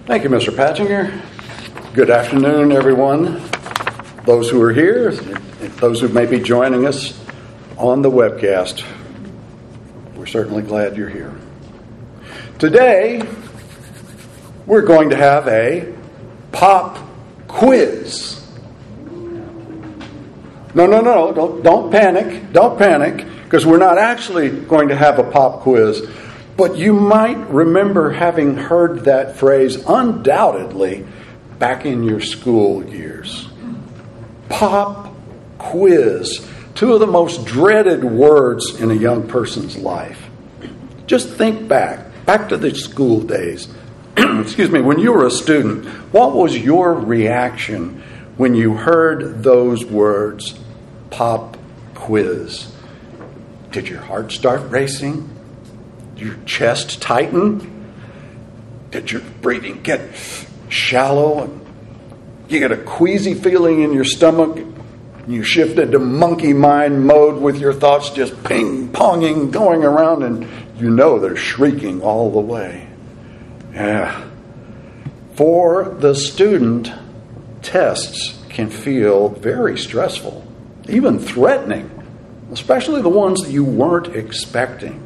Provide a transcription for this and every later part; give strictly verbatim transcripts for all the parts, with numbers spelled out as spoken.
Thank you, Mister Patchinger. Good afternoon, everyone. Those who are here, those who may be joining us on the webcast, we're certainly glad you're here. Today, we're going to have a pop quiz. No, no, no, don't, don't panic. Don't panic, because we're not actually going to have a pop quiz. But you might remember having heard that phrase undoubtedly back in your school years. Pop quiz. Two of the most dreaded words in a young person's life. Just think back, back to the school days. Excuse me, when you were a student, what was your reaction when you heard those words, pop quiz? Did your heart start racing? Did your chest tighten? Did your breathing get shallow? And you get a queasy feeling in your stomach? You shift into monkey mind mode with your thoughts just ping-ponging, going around, and you know they're shrieking all the way. Yeah. For the student, tests can feel very stressful, even threatening, especially the ones that you weren't expecting.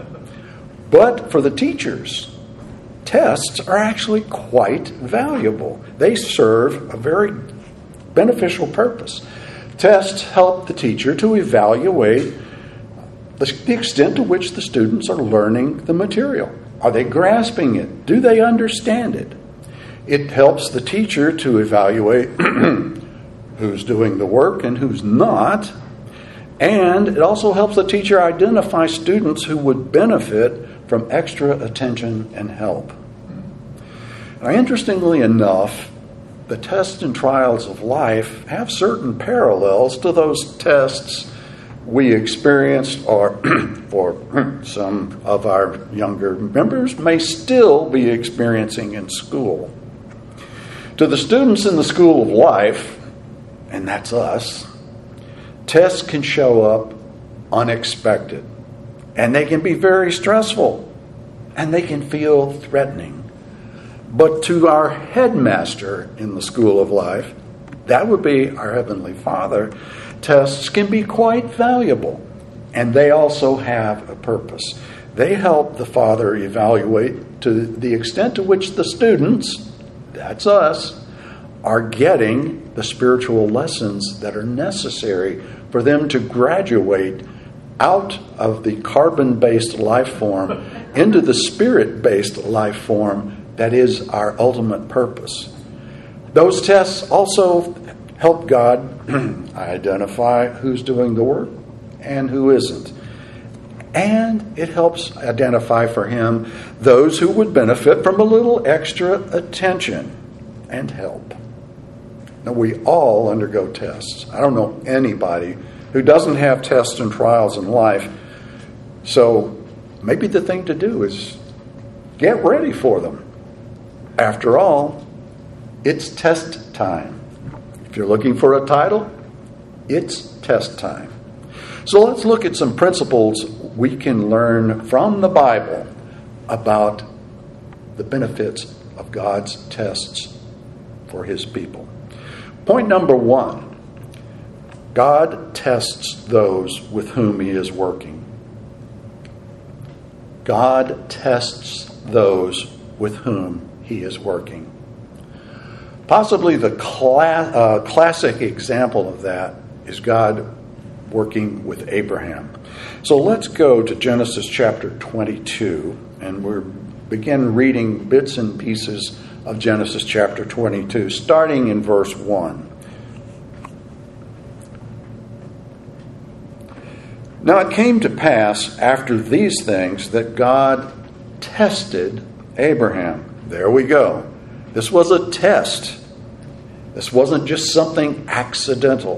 But for the teachers, tests are actually quite valuable. They serve a very beneficial purpose. Tests help the teacher to evaluate the extent to which the students are learning the material. Are they grasping it? Do they understand it? It helps the teacher to evaluate who's doing the work and who's not. And it also helps the teacher identify students who would benefit from extra attention and help. Now, interestingly enough, the tests and trials of life have certain parallels to those tests we experienced, or for some of our younger members may still be experiencing in school. To the students in the school of life, and that's us, tests can show up unexpected, and they can be very stressful, and they can feel threatening. But to our headmaster in the school of life, that would be our Heavenly Father, tests can be quite valuable, and they also have a purpose. They help the Father evaluate to the extent to which the students, that's us, are getting the spiritual lessons that are necessary for them to graduate out of the carbon-based life form into the spirit-based life form that is our ultimate purpose. Those tests also help God identify who's doing the work and who isn't. And it helps identify for Him those who would benefit from a little extra attention and help. Now, we all undergo tests. I don't know anybody who doesn't have tests and trials in life. So maybe the thing to do is get ready for them. After all, it's test time. If you're looking for a title, it's test time. So let's look at some principles we can learn from the Bible about the benefits of God's tests for His people. Point number one, God tests those with whom He is working. God tests those with whom He is working. Possibly the cla- uh, classic example of that is God working with Abraham. So let's go to Genesis chapter twenty-two, and we'll begin reading bits and pieces of Genesis chapter twenty-two, starting in verse one. Now it came to pass after these things that God tested Abraham. There we go. This was a test. This wasn't just something accidental.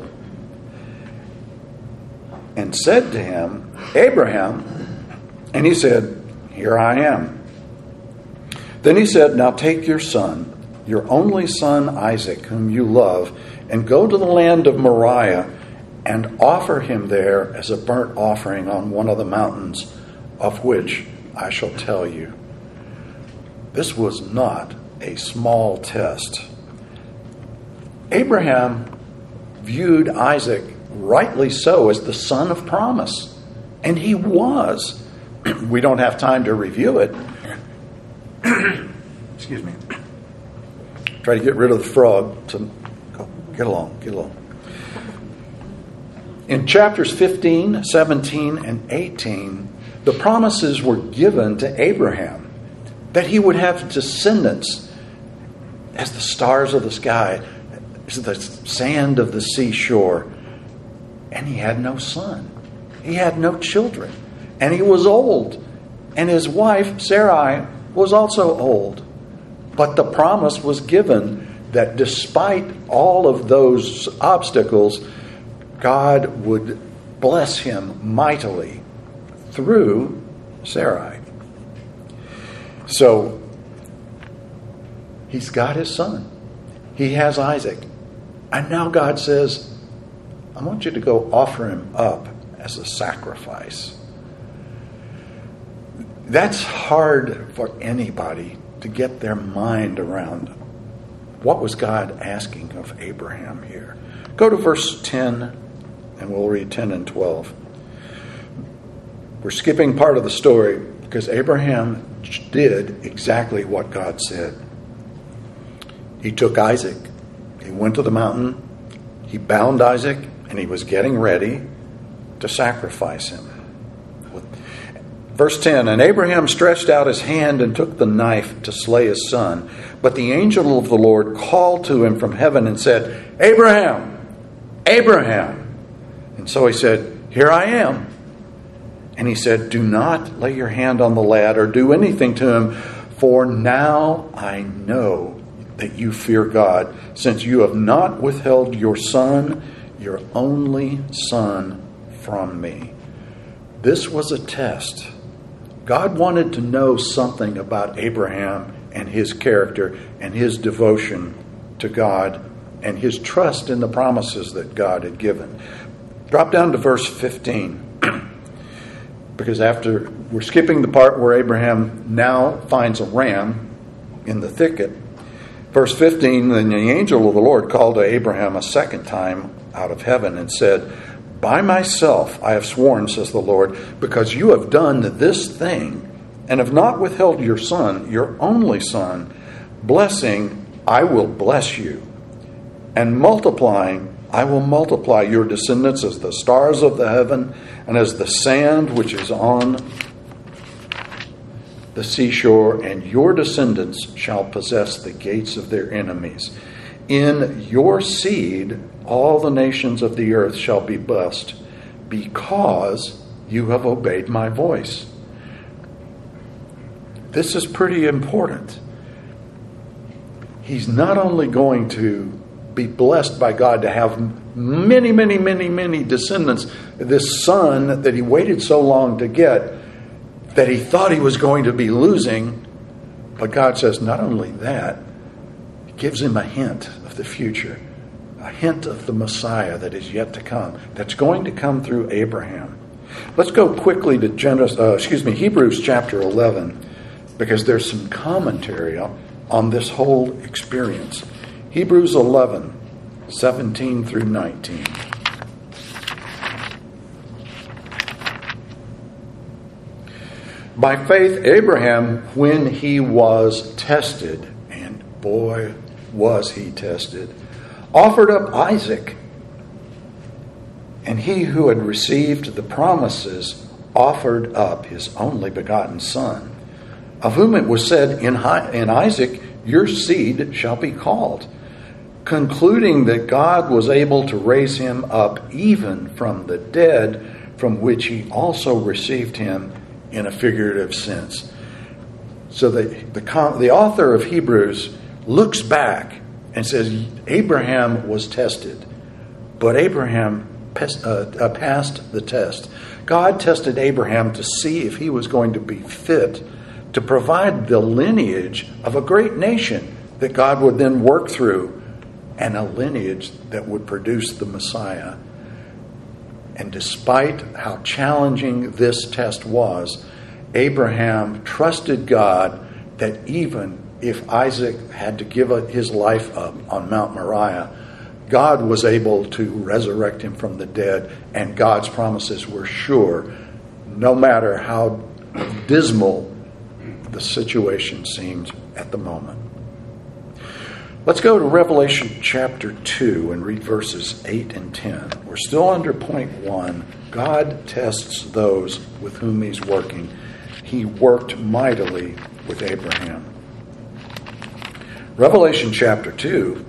And said to him, Abraham, and he said, Here I am. Then he said, Now take your son, your only son Isaac, whom you love, and go to the land of Moriah, and offer him there as a burnt offering on one of the mountains, of which I shall tell you. This was not a small test. Abraham viewed Isaac, rightly so, as the son of promise. And he was. We don't have time to review it. Excuse me. Try to get rid of the frog. So go, get along, get along. In chapters fifteen, seventeen, and eighteen, the promises were given to Abraham that he would have descendants as the stars of the sky, as the sand of the seashore. And he had no son. He had no children. And he was old. And his wife, Sarai, was also old. But the promise was given that despite all of those obstacles, God would bless him mightily through Sarai. So he's got his son. He has Isaac. And now God says, I want you to go offer him up as a sacrifice. That's hard for anybody to get their mind around. What was God asking of Abraham here? Go to verse ten, and we'll read ten and twelve. We're skipping part of the story because Abraham did exactly what God said. He took Isaac. He went to the mountain. He bound Isaac, and he was getting ready to sacrifice him. Verse ten, and Abraham stretched out his hand and took the knife to slay his son. But the angel of the Lord called to him from heaven and said, Abraham, Abraham. And so he said, here I am. And he said, do not lay your hand on the lad or do anything to him, for now I know that you fear God, since you have not withheld your son, your only son, from me. This was a test. God wanted to know something about Abraham and his character and his devotion to God and his trust in the promises that God had given. Drop down to verse fifteen. Because after, we're skipping the part where Abraham now finds a ram in the thicket. Verse fifteen, then the angel of the Lord called to Abraham a second time out of heaven and said, by myself I have sworn, says the Lord, because you have done this thing and have not withheld your son, your only son, blessing, I will bless you, and multiplying, I will multiply your descendants as the stars of the heaven and as the sand which is on the seashore, and your descendants shall possess the gates of their enemies. In your seed, all the nations of the earth shall be blessed, because you have obeyed my voice. This is pretty important. He's not only going to be blessed by God to have many, many, many, many descendants, this son that he waited so long to get, that he thought he was going to be losing, but God says not only that, he gives him a hint of the future. A hint of the Messiah that is yet to come, that's going to come through Abraham. Let's go quickly to Genesis, uh, excuse me, Hebrews chapter eleven, because there's some commentary on, on this whole experience. Hebrews eleven, seventeen through nineteen. By faith, Abraham, when he was tested, and boy, was he tested, offered up Isaac. And he who had received the promises offered up his only begotten son, of whom it was said, in Isaac your seed shall be called, concluding that God was able to raise him up even from the dead, from which he also received him in a figurative sense. So the, the, the author of Hebrews looks back and says Abraham was tested, but Abraham passed, uh, passed the test. God tested Abraham to see if he was going to be fit to provide the lineage of a great nation that God would then work through, and a lineage that would produce the Messiah. And despite how challenging this test was, Abraham trusted God that even if Isaac had to give his life up on Mount Moriah, God was able to resurrect him from the dead, and God's promises were sure, no matter how dismal the situation seemed at the moment. Let's go to Revelation chapter two and read verses eight and ten. We're still under point one. God tests those with whom he's working. He worked mightily with Abraham. Revelation chapter two,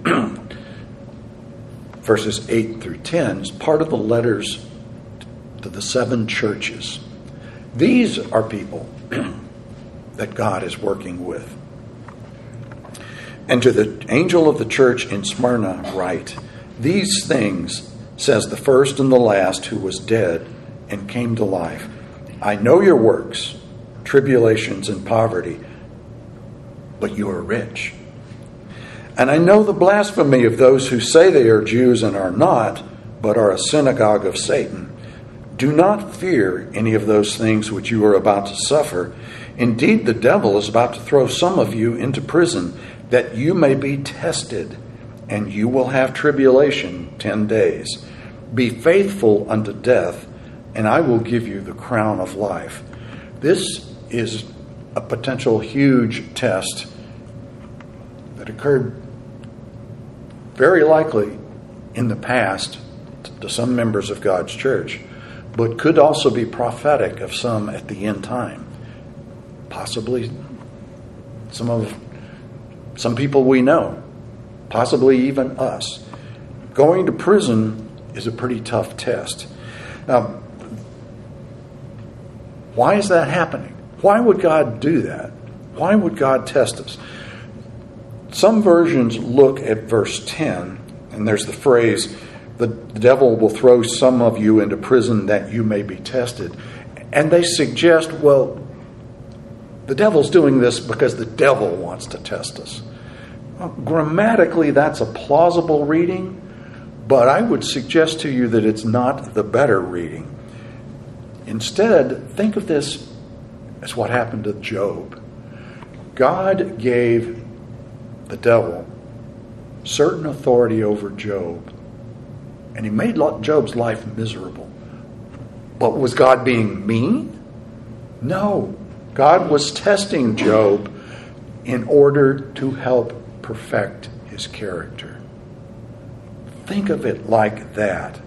verses eight through ten, is part of the letters to the seven churches. These are people that God is working with. And to the angel of the church in Smyrna write, "These things says the first and the last who was dead and came to life. I know your works, tribulations and poverty, but you are rich. And I know the blasphemy of those who say they are Jews and are not, but are a synagogue of Satan. Do not fear any of those things which you are about to suffer. Indeed, the devil is about to throw some of you into prison, that you may be tested, and you will have tribulation ten days. Be faithful unto death, and I will give you the crown of life." This is a potential huge test that occurred very likely in the past to some members of God's church, but could also be prophetic of some at the end time. Possibly some of some people we know, possibly even us. Going to prison is a pretty tough test. Now, why is that happening? Why would God do that? Why would God test us? Some versions look at verse ten, and there's the phrase, the devil will throw some of you into prison that you may be tested. And they suggest, well, the devil's doing this because the devil wants to test us. Well, grammatically, that's a plausible reading, but I would suggest to you that it's not the better reading. Instead, think of this as what happened to Job. God gave the devil certain authority over Job, and he made Job's life miserable. But was God being mean? No. God was testing Job in order to help perfect his character. Think of it like that.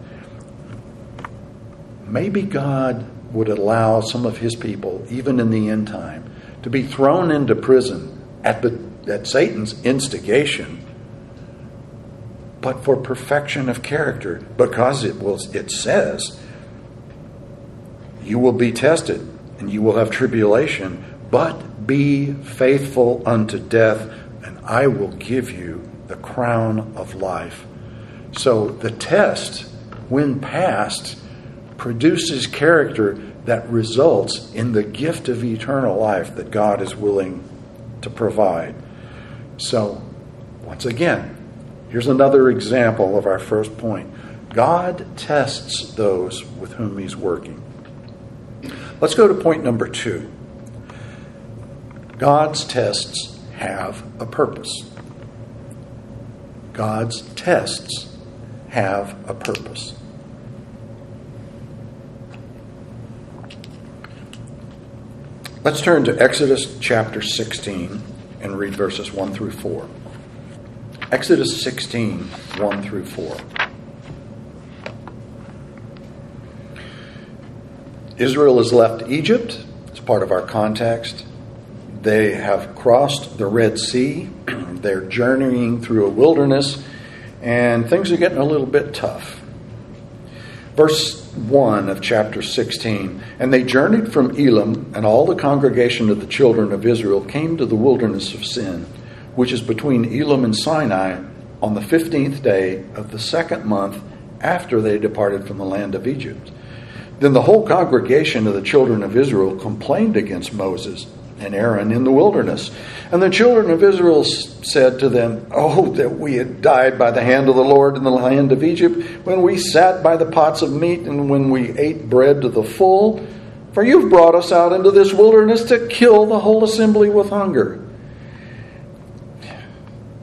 Maybe God would allow some of his people, even in the end time, to be thrown into prison at the at Satan's instigation, but for perfection of character, because it will it says, you will be tested and you will have tribulation, but be faithful unto death, and I will give you the crown of life. So the test, when passed, produces character that results in the gift of eternal life that God is willing to provide. So, once again, here's another example of our first point. God tests those with whom he's working. Let's go to point number two. God's tests have a purpose. God's tests have a purpose. Let's turn to Exodus chapter sixteen and read verses one through four. Exodus sixteen, one through four. Israel has left Egypt. It's part of our context. They have crossed the Red Sea. They're journeying through a wilderness, and things are getting a little bit tough. Verse one of chapter sixteen. And they journeyed from Elim, and all the congregation of the children of Israel came to the wilderness of Sin, which is between Elim and Sinai, on the fifteenth day of the second month after they departed from the land of Egypt. Then the whole congregation of the children of Israel complained against Moses and Aaron in the wilderness. And the children of Israel said to them, "Oh, that we had died by the hand of the Lord in the land of Egypt, when we sat by the pots of meat and when we ate bread to the full. For you've brought us out into this wilderness to kill the whole assembly with hunger."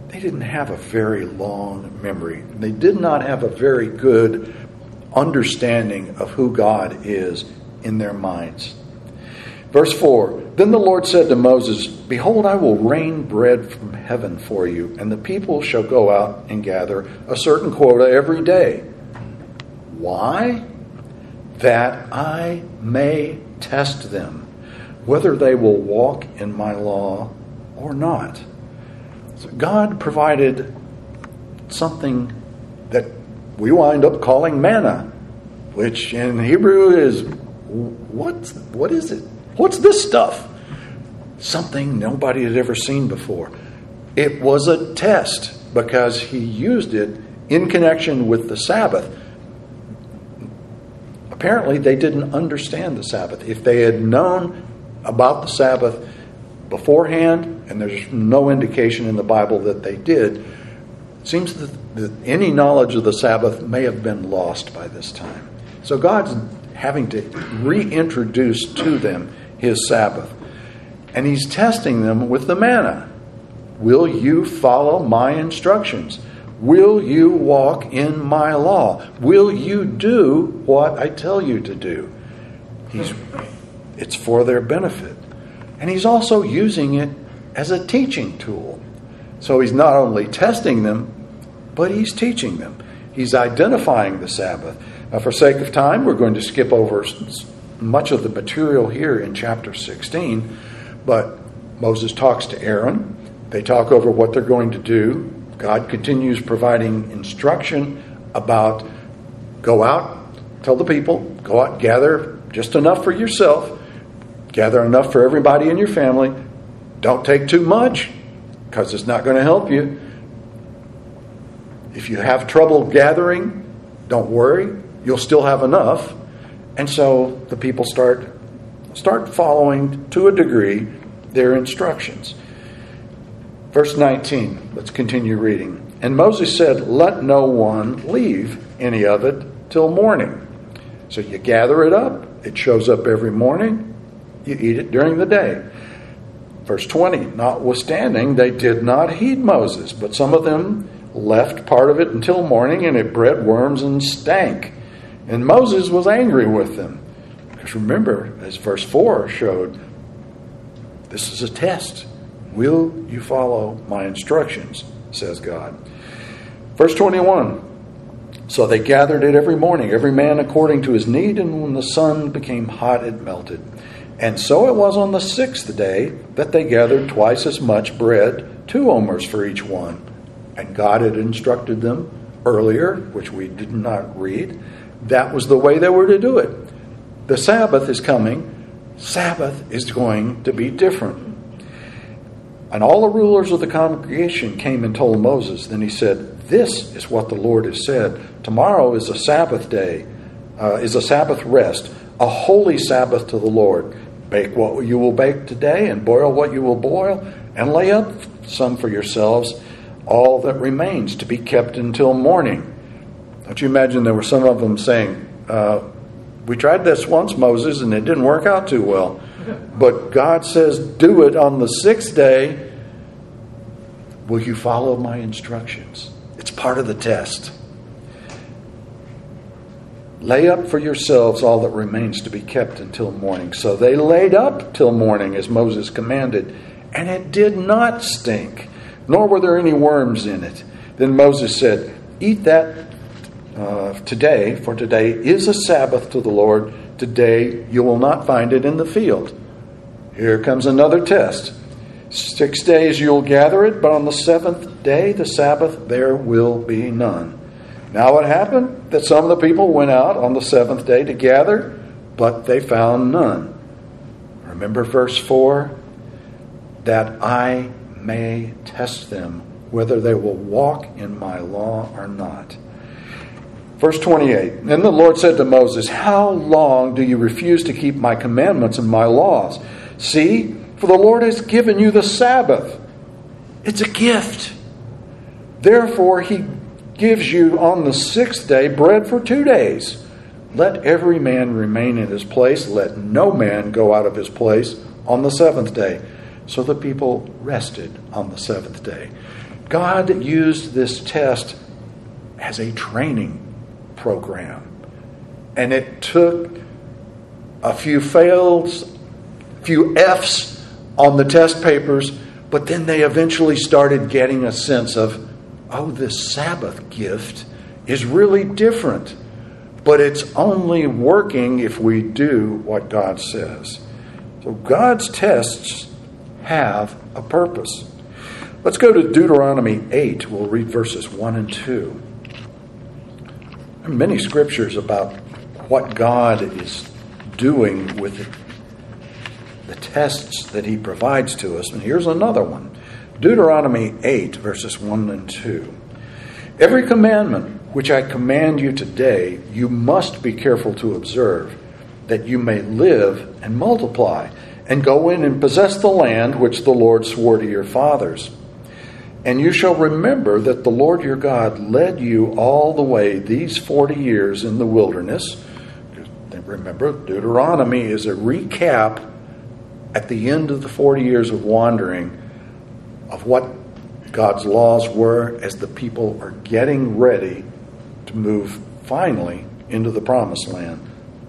they didn't have a very long memory. They did not have a very good understanding of who God is in their minds. Verse four, then the Lord said to Moses, behold, I will rain bread from heaven for you, and the people shall go out and gather a certain quota every day. Why? That I may test them, whether they will walk in my law or not. So God provided something that we wind up calling manna, which in Hebrew is, what's, what is it? What's this stuff? Something nobody had ever seen before. It was a test because he used it in connection with the Sabbath. Apparently, they didn't understand the Sabbath. If they had known about the Sabbath beforehand, and there's no indication in the Bible that they did, it seems that, that any knowledge of the Sabbath may have been lost by this time. So God's having to reintroduce to them his Sabbath. And he's testing them with the manna. Will you follow my instructions? Will you walk in my law? Will you do what I tell you to do? He's, it's for their benefit. And he's also using it as a teaching tool. So he's not only testing them, but he's teaching them. He's identifying the Sabbath. Now, for sake of time, we're going to skip over much of the material here in chapter sixteen. But Moses talks to Aaron. They talk over what they're going to do. God continues providing instruction about go out, tell the people, go out, gather just enough for yourself, gather enough for everybody in your family. Don't take too much because it's not going to help you. If you have trouble gathering, don't worry, you'll still have enough. And so the people start start following, to a degree, their instructions. Verse nineteen, let's continue reading. And Moses said, let no one leave any of it till morning. So you gather it up. It shows up every morning. You eat it during the day. Verse twenty, notwithstanding, they did not heed Moses, but some of them left part of it until morning, and it bred worms and stank. And Moses was angry with them. Because remember, as verse four showed, this is a test. Will you follow my instructions, says God. Verse twenty-one, so they gathered it every morning, every man according to his need, and when the sun became hot, it melted. And so it was on the sixth day that they gathered twice as much bread, two omers for each one. And God had instructed them earlier, which we did not read, that was the way they were to do it. The Sabbath is coming. Sabbath is going to be different. And all the rulers of the congregation came and told Moses. Then he said, this is what the Lord has said. Tomorrow is a Sabbath day, uh, is a Sabbath rest, a holy Sabbath to the Lord. Bake what you will bake today and boil what you will boil, and lay up some for yourselves, all that remains to be kept until morning. Don't you imagine there were some of them saying, uh, we tried this once, Moses, and it didn't work out too well. But God says, do it on the sixth day. Will you follow my instructions? It's part of the test. Lay up for yourselves all that remains to be kept until morning. So they laid up till morning as Moses commanded, and it did not stink, nor were there any worms in it. Then Moses said, eat that uh, today, for today is a Sabbath to the Lord. Today you will not find it in the field. Here comes another test. Six days you'll gather it, but on the seventh day, the Sabbath, there will be none. Now what happened? That some of the people went out on the seventh day to gather, but they found none. Remember verse four? That I may test them, whether they will walk in my law or not. Verse twenty-eight, then the Lord said to Moses, how long do you refuse to keep my commandments and my laws? See, for the Lord has given you the Sabbath. It's a gift. Therefore, he gives you on the sixth day bread for two days. Let every man remain in his place. Let no man go out of his place on the seventh day. So the people rested on the seventh day. God used this test as a training program. And it took a few fails, a few F's on the test papers, but then they eventually started getting a sense of, oh, this Sabbath gift is really different. But it's only working if we do what God says. So God's tests have a purpose. Let's go to Deuteronomy eight. We'll read verses one and two. There are many scriptures about what God is doing with the tests that he provides to us. And here's another one. Deuteronomy eight, verses one and two. Every commandment which I command you today, you must be careful to observe, that you may live and multiply, and go in and possess the land which the Lord swore to your fathers. And you shall remember that the Lord your God led you all the way these forty years in the wilderness. Remember, Deuteronomy is a recap at the end of the forty years of wandering of what God's laws were as the people are getting ready to move finally into the promised land.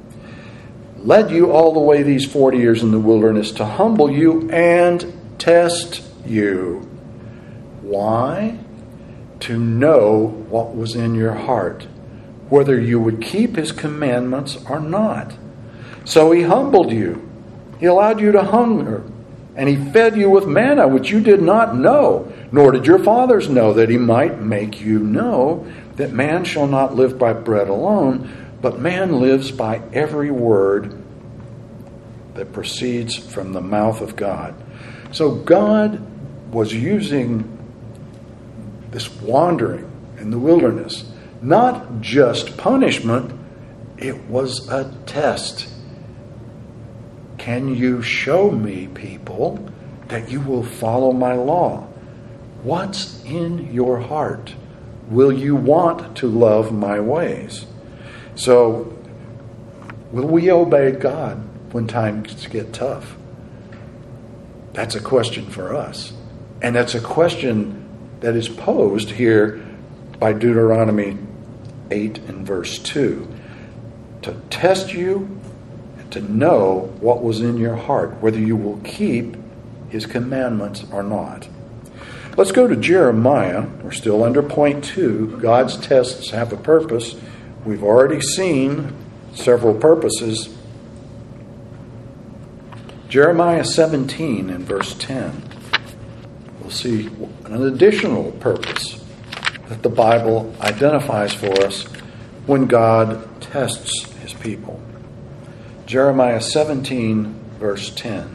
Led you all the way these forty years in the wilderness to humble you and test you. Why? To know what was in your heart, whether you would keep his commandments or not. So he humbled you. He allowed you to hunger, and he fed you with manna, which you did not know, nor did your fathers know, that he might make you know that man shall not live by bread alone, but man lives by every word that proceeds from the mouth of God. So God was using this wandering in the wilderness, not just punishment, it was a test. Can you show me, people, that you will follow my law? What's in your heart? Will you want to love my ways? So, will we obey God when times get tough? That's a question for us. And that's a question that is posed here by Deuteronomy eight and verse two. To test you and to know what was in your heart, whether you will keep his commandments or not. Let's go to Jeremiah. We're still under point two. God's tests have a purpose. We've already seen several purposes. Jeremiah seventeen and verse ten. We'll see an additional purpose that the Bible identifies for us when God tests his people. Jeremiah seventeen, verse ten.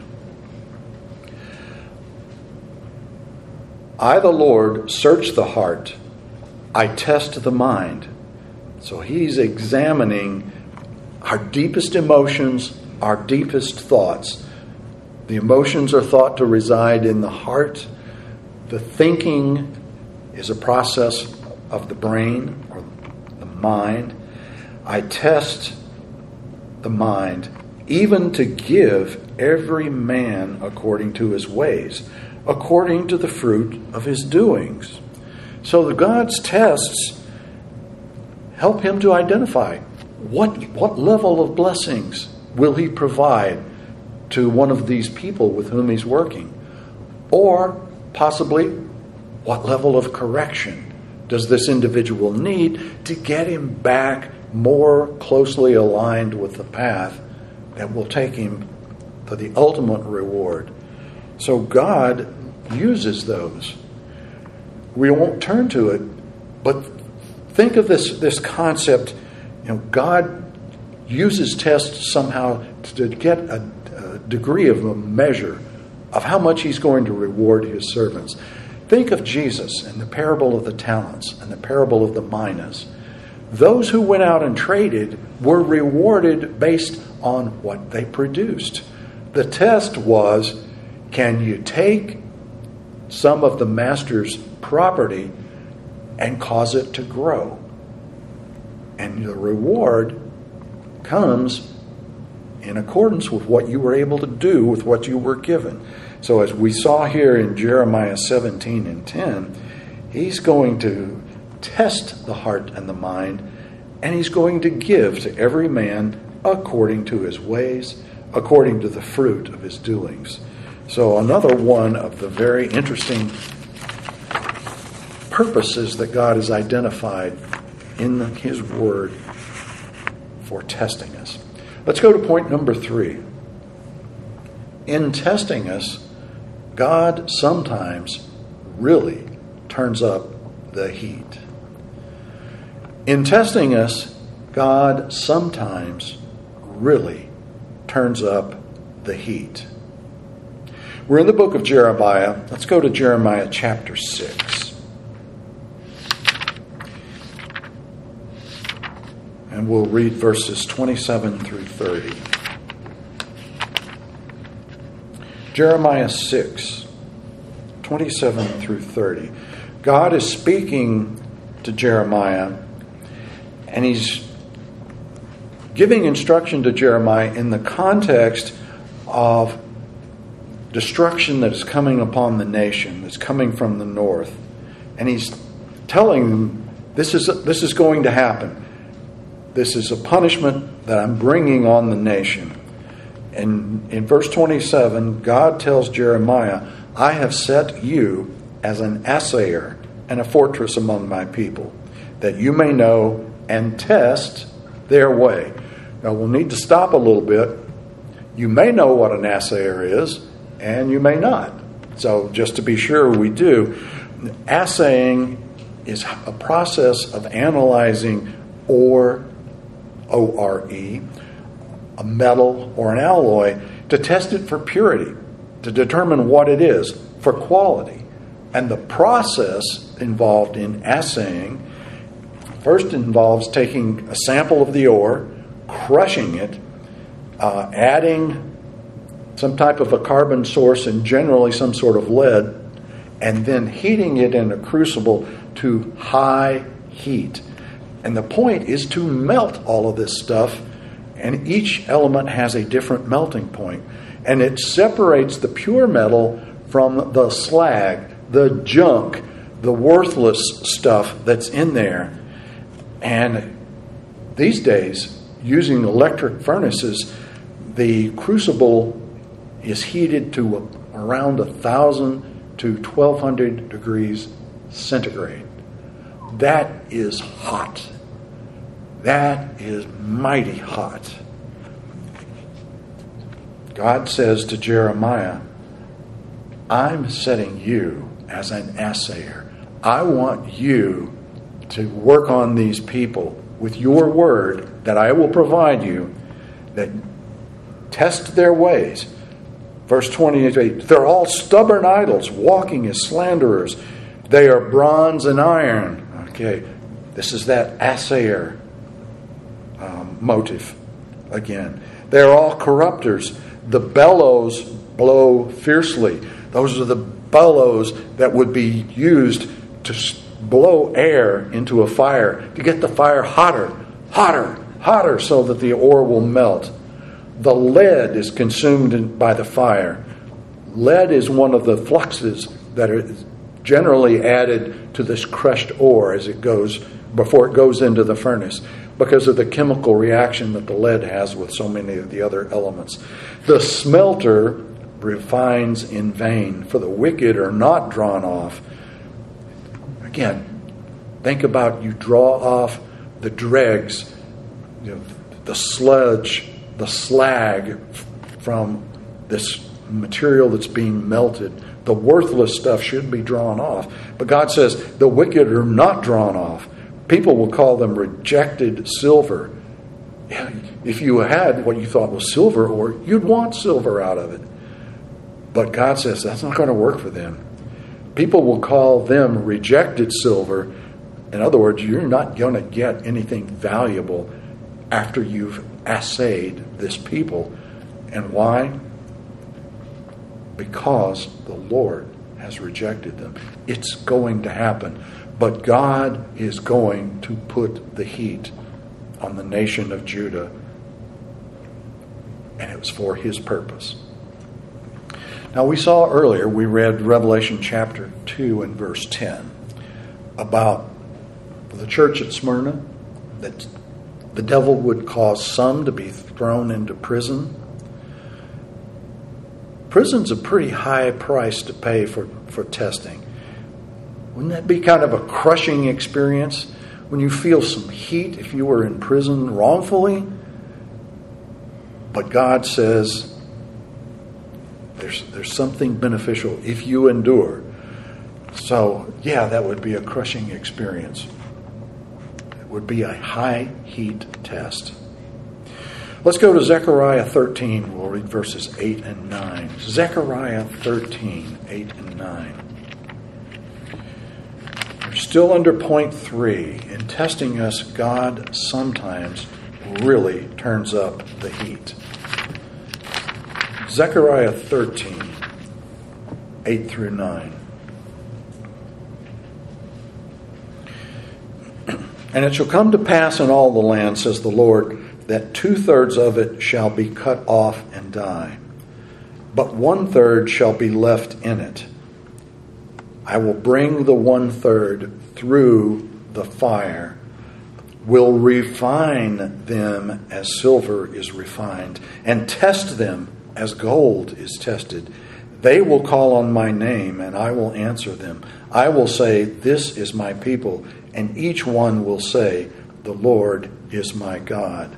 I, the Lord, search the heart. I test the mind. So he's examining our deepest emotions, our deepest thoughts. The emotions are thought to reside in the heart. The thinking is a process of the brain or the mind. I test the mind, even to give every man according to his ways, according to the fruit of his doings. So the God's tests help him to identify what, what level of blessings will he provide to one of these people with whom he's working. Or possibly, what level of correction does this individual need to get him back more closely aligned with the path that will take him to the ultimate reward. So God uses those. We won't turn to it, but think of this, this concept. You know, God uses tests somehow to get a, a degree of a measure of how much he's going to reward his servants. Think of Jesus and the parable of the talents and the parable of the minas. Those who went out and traded were rewarded based on what they produced. The test was, can you take some of the master's property and cause it to grow? And the reward comes in accordance with what you were able to do with what you were given. So as we saw here in Jeremiah seventeen and ten, He's going to test the heart and the mind, and he's going to give to every man according to his ways, according to the fruit of his doings. So another one of the very interesting purposes that God has identified in his word for testing us. Let's go to point number three. In testing us, God sometimes really turns up the heat. In testing us, God sometimes really turns up the heat. We're in the book of Jeremiah. Let's go to Jeremiah chapter six. And we'll read verses twenty-seven through thirty. Jeremiah six, twenty-seven through thirty. God is speaking to Jeremiah, and he's giving instruction to Jeremiah in the context of destruction that is coming upon the nation, that's coming from the north. And he's telling them, this is, this is going to happen. This is a punishment that I'm bringing on the nation. And in verse twenty-seven, God tells Jeremiah, I have set you as an assayer and a fortress among my people, that you may know and test their way. Now we'll need to stop a little bit. You may know what an assayer is, and you may not. So just to be sure we do, assaying is a process of analyzing ore, O R E, a metal or an alloy, to test it for purity, to determine what it is for quality. And the process involved in assaying first involves taking a sample of the ore, crushing it, uh, adding some type of a carbon source and generally some sort of lead, and then heating it in a crucible to high heat. And the point is to melt all of this stuff, and each element has a different melting point. And it separates the pure metal from the slag, the junk, the worthless stuff that's in there. And these days, using electric furnaces, the crucible is heated to around one thousand to twelve hundred degrees centigrade. That is hot. That is mighty hot. God says to Jeremiah, I'm setting you as an assayer. I want you to work on these people with your word that I will provide you, that test their ways. Verse twenty-eight, they're all stubborn idols, walking as slanderers. They are bronze and iron. Okay, this is that assayer um, motive again. They're all corrupters. The bellows blow fiercely. Those are the bellows that would be used to blow air into a fire, to get the fire hotter, hotter, hotter, so that the ore will melt. The lead is consumed by the fire. Lead is one of the fluxes that are generally added to this crushed ore as it goes, before it goes into the furnace, because of the chemical reaction that the lead has with so many of the other elements. The smelter refines in vain, for the wicked are not drawn off. Again, think about you draw off the dregs, you know, the sludge, the slag from this material that's being melted. The worthless stuff should be drawn off. But God says the wicked are not drawn off. People will call them rejected silver. If you had what you thought was silver ore, you'd want silver out of it. But God says that's not going to work for them. People will call them rejected silver. In other words, you're not going to get anything valuable after you've assayed this people. And why? Because the Lord has rejected them. It's going to happen. But God is going to put the heat on the nation of Judah. And it was for his purpose. Now we saw earlier, we read Revelation chapter two and verse ten. about the church at Smyrna, that the devil would cause some to be thrown into prison. Prison's a pretty high price to pay for, for testing. Wouldn't that be kind of a crushing experience when you feel some heat if you were in prison wrongfully? But God says there's, there's something beneficial if you endure. So, yeah, that would be a crushing experience. It would be a high heat test. Let's go to Zechariah thirteen. We'll read verses eight and nine. Zechariah thirteen, eight and nine. We're still under point three. In testing us, God sometimes really turns up the heat. Zechariah thirteen, eight through nine. And it shall come to pass in all the land, says the Lord, that two-thirds of it shall be cut off and die, but one-third shall be left in it. I will bring the one-third through the fire, will refine them as silver is refined, and test them as gold is tested. They will call on my name, and I will answer them. I will say, this is my people, and each one will say, the Lord is my God.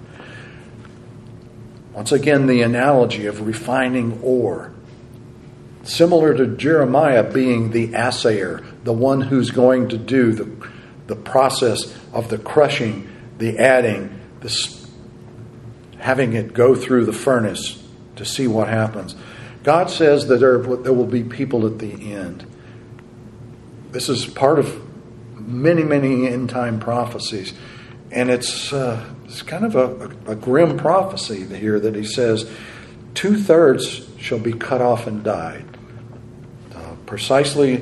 Once again, the analogy of refining ore. Similar to Jeremiah being the assayer, the one who's going to do the, the process of the crushing, the adding, the, having it go through the furnace to see what happens. God says that there, there will be people at the end. This is part of many, many end-time prophecies. And it's uh, it's kind of a, a, a grim prophecy here that he says, two-thirds shall be cut off and died. Uh, precisely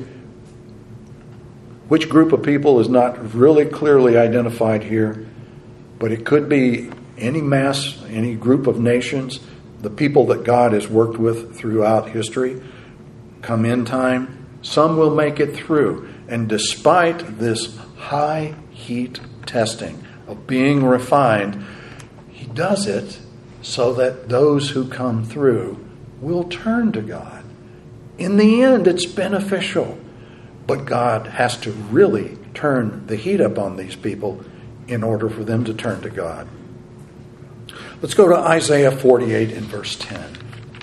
which group of people is not really clearly identified here, but it could be any mass, any group of nations, the people that God has worked with throughout history. Come in time, some will make it through. And despite this high heat testing of being refined, he does it so that those who come through will turn to God. In the end, it's beneficial, but God has to really turn the heat up on these people in order for them to turn to God. Let's go to Isaiah forty-eight and verse ten.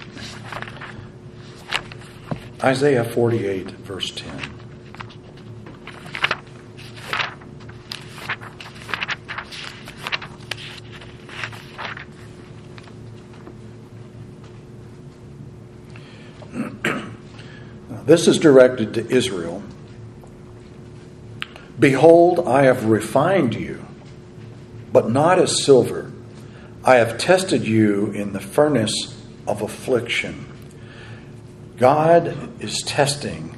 Isaiah forty-eight, verse ten. This is directed to Israel. Behold, I have refined you, but not as silver. I have tested you in the furnace of affliction. God is testing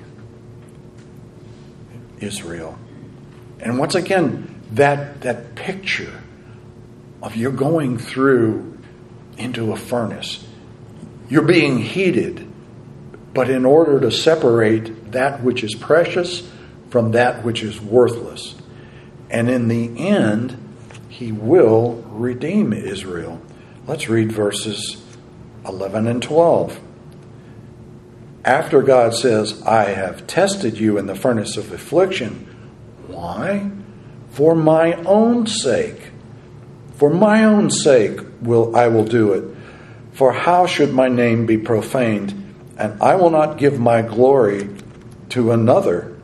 Israel. And once again, that, that picture of you're going through into a furnace. You're being heated. But in order to separate that which is precious from that which is worthless. And in the end, he will redeem Israel. Let's read verses eleven and twelve. After God says, I have tested you in the furnace of affliction. Why? For my own sake. For my own sake will I will do it. For how should my name be profaned? And I will not give my glory to another.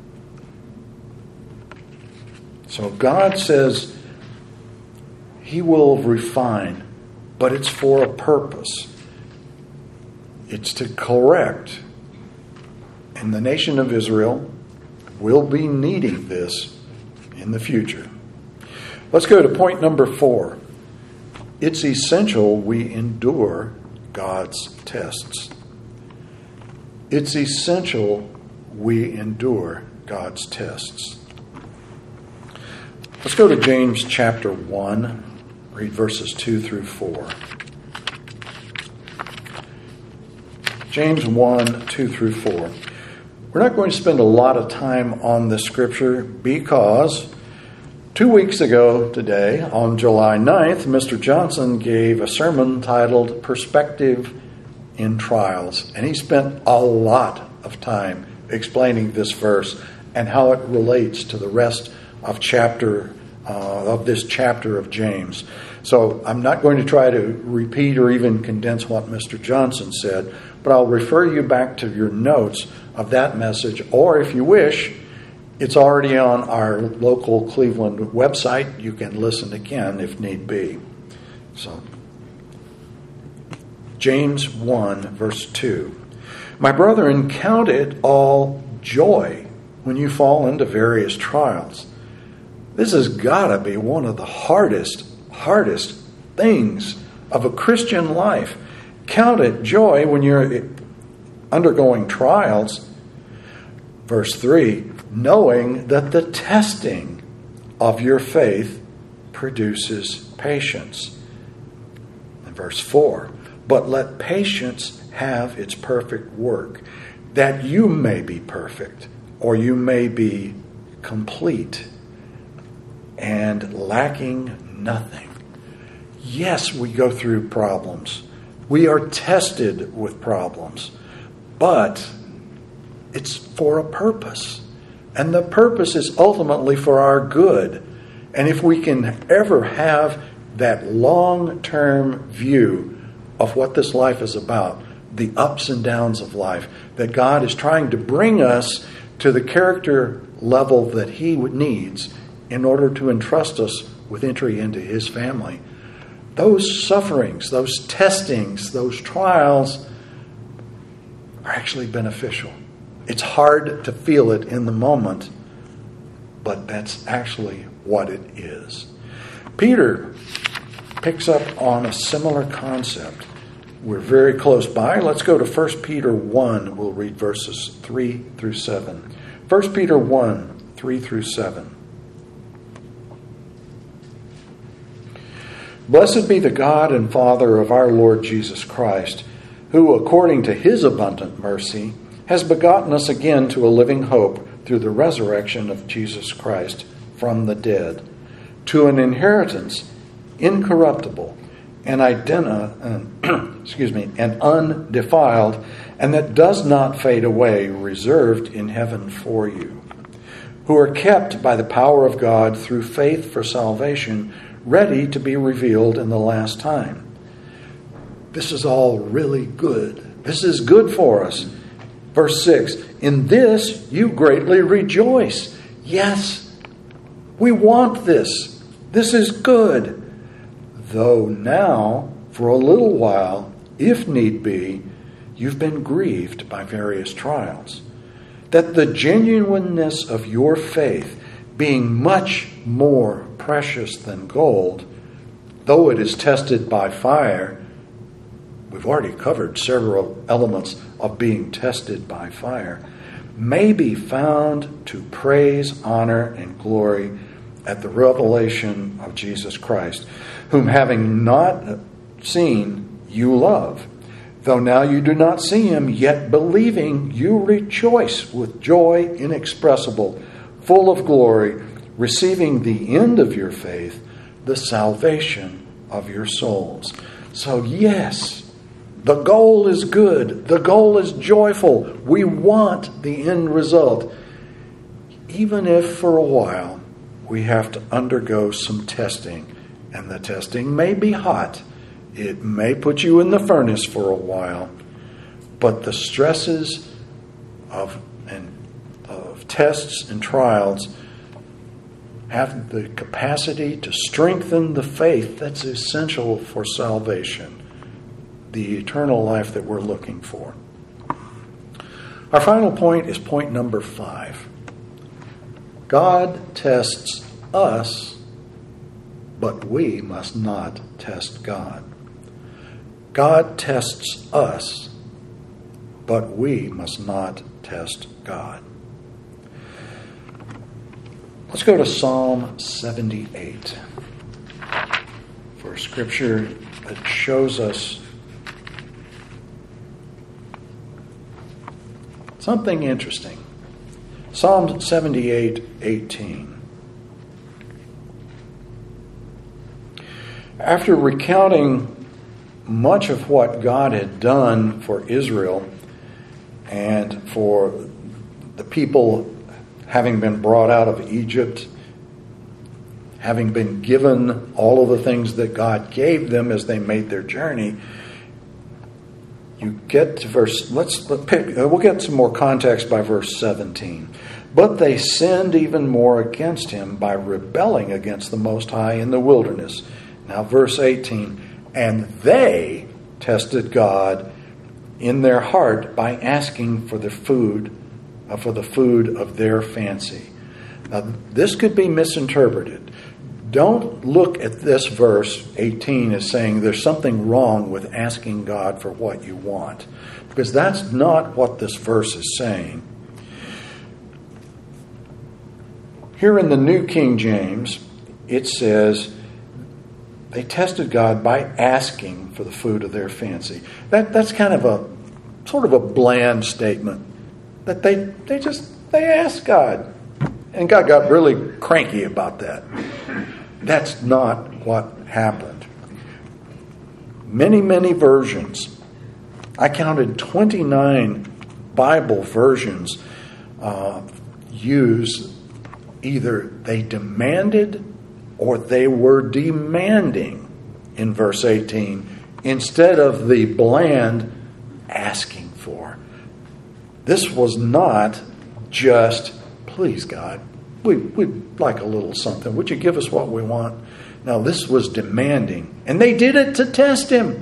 So God says he will refine, but it's for a purpose. It's to correct. And the nation of Israel will be needing this in the future. Let's go to point number four. It's essential we endure God's tests. It's essential we endure God's tests. Let's go to James chapter one, read verses two through four. James one, two through four. We're not going to spend a lot of time on this scripture because two weeks ago today, on July ninth, Mister Johnson gave a sermon titled Perspective in Trials. And he spent a lot of time explaining this verse and how it relates to the rest of chapter uh, of this chapter of James. So I'm not going to try to repeat or even condense what Mister Johnson said, but I'll refer you back to your notes of that message, or if you wish, it's already on our local Cleveland website. You can listen again if need be. So, James one, verse two. My brethren, count it all joy when you fall into various trials. This has got to be one of the hardest, hardest things of a Christian life. Count it joy when you're undergoing trials. Verse three, knowing that the testing of your faith produces patience. And verse four, but let patience have its perfect work, that you may be perfect, or you may be complete and lacking nothing. Yes, we go through problems. We are tested with problems, but it's for a purpose. And the purpose is ultimately for our good. And if we can ever have that long-term view of what this life is about, the ups and downs of life, that God is trying to bring us to the character level that He needs in order to entrust us with entry into His family, those sufferings, those testings, those trials are actually beneficial. It's hard to feel it in the moment, but that's actually what it is. Peter picks up on a similar concept. We're very close by. Let's go to First Peter one. We'll read verses three through seven. First Peter one, three through seven. Blessed be the God and Father of our Lord Jesus Christ, who, according to His abundant mercy, has begotten us again to a living hope through the resurrection of Jesus Christ from the dead, to an inheritance incorruptible and identi- excuse me, and undefiled, and that does not fade away, reserved in heaven for you, who are kept by the power of God through faith for salvation, ready to be revealed in the last time. This is all really good. This is good for us. Verse six, in this you greatly rejoice. Yes, we want this. This is good. Though now, for a little while, if need be, you've been grieved by various trials, that the genuineness of your faith, being much more precious than gold, though it is tested by fire. We've already covered several elements of being tested by fire, may be found to praise, honor, and glory at the revelation of Jesus Christ, whom having not seen, you love. Though now you do not see Him, yet believing, you rejoice with joy inexpressible, full of glory, receiving the end of your faith, the salvation of your souls. So yes, the goal is good. The goal is joyful. We want the end result. Even if for a while we have to undergo some testing. And the testing may be hot. It may put you in the furnace for a while. But the stresses of, and, of tests and trials have the capacity to strengthen the faith that's essential for salvation, the eternal life that we're looking for. Our final point is point number five. God tests us, but we must not test God. God tests us, but we must not test God. Let's go to Psalm seventy-eight for a scripture that shows us something interesting. Psalm seventy-eight eighteen. After recounting much of what God had done for Israel and for the people having been brought out of Egypt, having been given all of the things that God gave them as they made their journey, you get to verse, let's, let's pick, we'll get some more context by verse seventeen. But they sinned even more against him by rebelling against the Most High in the wilderness. Now verse eighteen, and they tested God in their heart by asking for the food, uh, for the food of their fancy. Now this could be misinterpreted. Don't look at this verse eighteen as saying there's something wrong with asking God for what you want, because that's not what this verse is saying. Here in the New King James, it says they tested God by asking for the food of their fancy. That that's kind of a sort of a bland statement. That they they just they asked God, and God got really cranky about that. That's not what happened. Many, many versions. I counted twenty-nine Bible versions uh, use either they demanded or they were demanding in verse eighteen instead of the bland asking for. This was not just, please God, we, we'd like a little something. Would you give us what we want? Now this was demanding. And they did it to test him.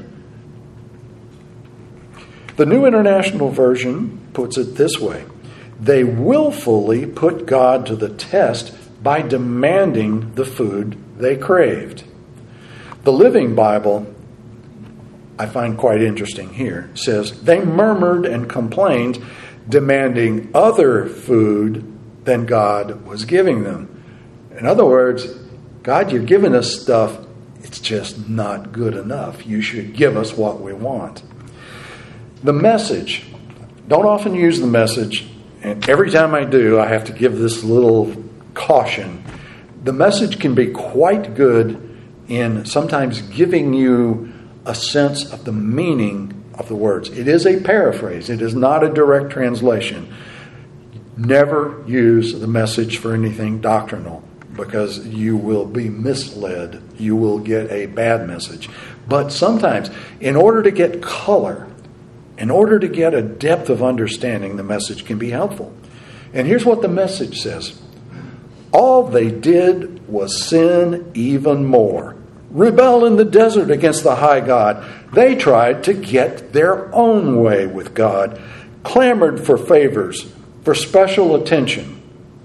The New International Version puts it this way. They willfully put God to the test by demanding the food they craved. The Living Bible, I find quite interesting here, says they murmured and complained, demanding other food than God was giving them. In other words, God, you're giving us stuff, it's just not good enough. You should give us what we want. The Message, don't often use the Message, and every time I do, I have to give this little caution. The Message can be quite good in sometimes giving you a sense of the meaning of the words. It is a paraphrase. It is not a direct translation. Never use the Message for anything doctrinal, because you will be misled. You will get a bad message. But sometimes, in order to get color, in order to get a depth of understanding, the Message can be helpful. And here's what the Message says. All they did was sin even more. Rebel in the desert against the high God. They tried to get their own way with God. Clamored for favors, for special attention.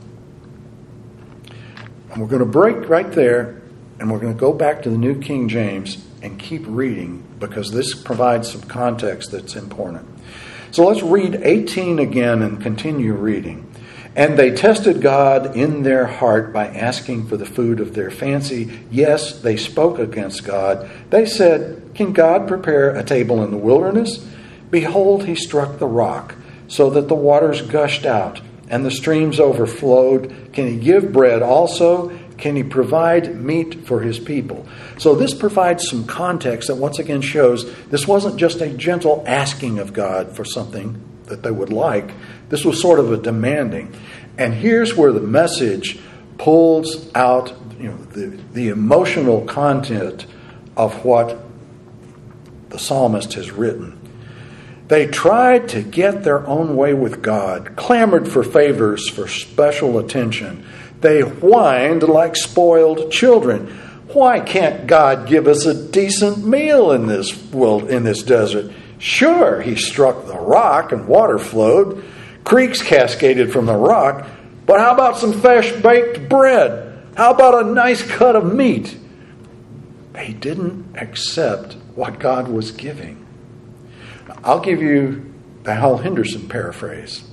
And we're going to break right there, and we're going to go back to the New King James and keep reading, because this provides some context that's important. So let's read eighteen again and continue reading. And they tested God in their heart by asking for the food of their fancy. Yes, they spoke against God. They said, can God prepare a table in the wilderness? Behold, he struck the rock, so that the waters gushed out, and the streams overflowed. Can he give bread also? Can he provide meat for his people? So this provides some context that once again shows this wasn't just a gentle asking of God for something that they would like. This was sort of a demanding. And here's where the Message pulls out, you know, the, the emotional content of what the psalmist has written. They tried to get their own way with God, clamored for favors, for special attention. They whined like spoiled children. Why can't God give us a decent meal in this world, in this desert? Sure, he struck the rock and water flowed. Creeks cascaded from the rock. But how about some fresh-baked bread? How about a nice cut of meat? They didn't accept what God was giving. I'll give you the Hal Henderson paraphrase.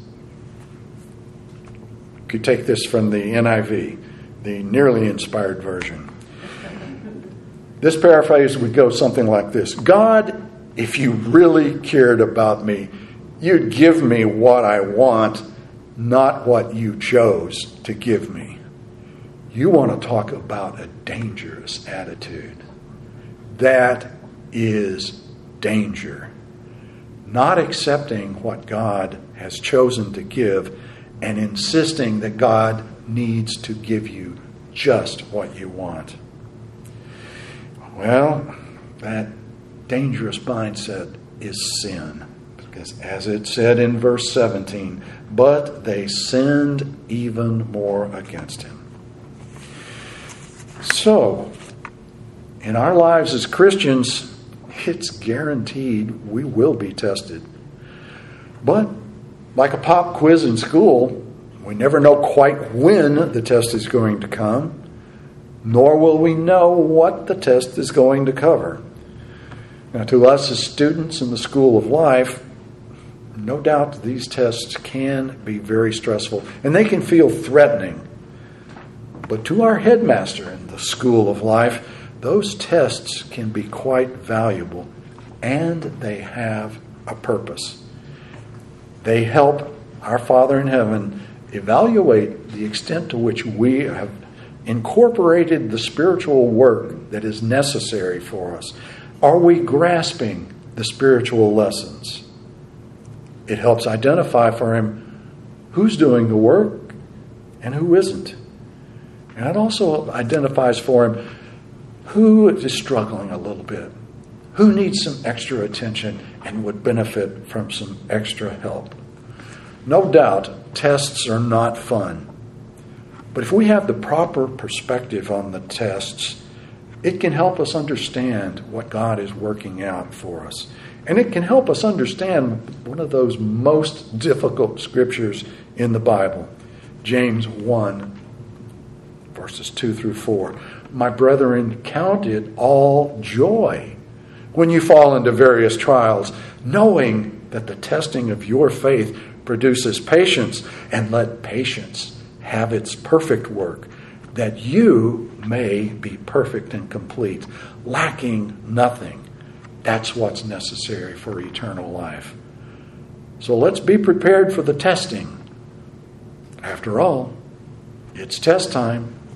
You could take this from the N I V, the nearly inspired version. This paraphrase would go something like this. God, if you really cared about me, you'd give me what I want, not what you chose to give me. You want to talk about a dangerous attitude. That is danger. Not accepting what God has chosen to give and insisting that God needs to give you just what you want. Well, that dangerous mindset is sin. Because as it said in verse seventeen, but they sinned even more against him. So, in our lives as Christians, it's guaranteed we will be tested. But, like a pop quiz in school, we never know quite when the test is going to come, nor will we know what the test is going to cover. Now, to us as students in the school of life, no doubt these tests can be very stressful, and they can feel threatening. But to our headmaster in the school of life, those tests can be quite valuable, and they have a purpose. They help our Father in heaven evaluate the extent to which we have incorporated the spiritual work that is necessary for us. Are we grasping the spiritual lessons? It helps identify for him who's doing the work and who isn't. And it also identifies for him who is struggling a little bit, who needs some extra attention and would benefit from some extra help. No doubt, tests are not fun. But if we have the proper perspective on the tests, it can help us understand what God is working out for us. And it can help us understand one of those most difficult scriptures in the Bible, James one, verses two through four. My brethren, count it all joy when you fall into various trials, knowing that the testing of your faith produces patience, and let patience have its perfect work, that you may be perfect and complete, lacking nothing. That's what's necessary for eternal life. So let's be prepared for the testing. After all, it's test time.